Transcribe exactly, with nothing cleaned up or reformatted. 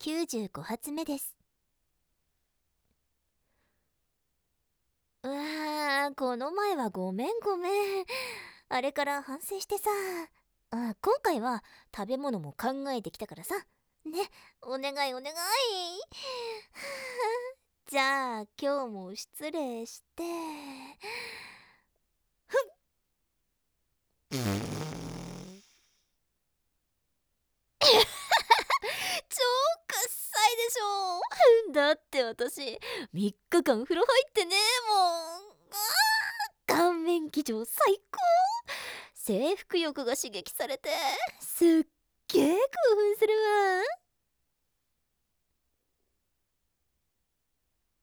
きゅうじゅうご発目です。うわー、この前はごめんごめん。あれから反省してさ。あ、今回は食べ物も考えてきたからさ。ね、お願いお願い。じゃあ今日も失礼して。超くっさいでしょ。だって私みっかかん風呂入ってねえもん。あー、顔面騎乗最高。征服欲が刺激されてすっげえ興奮するわ。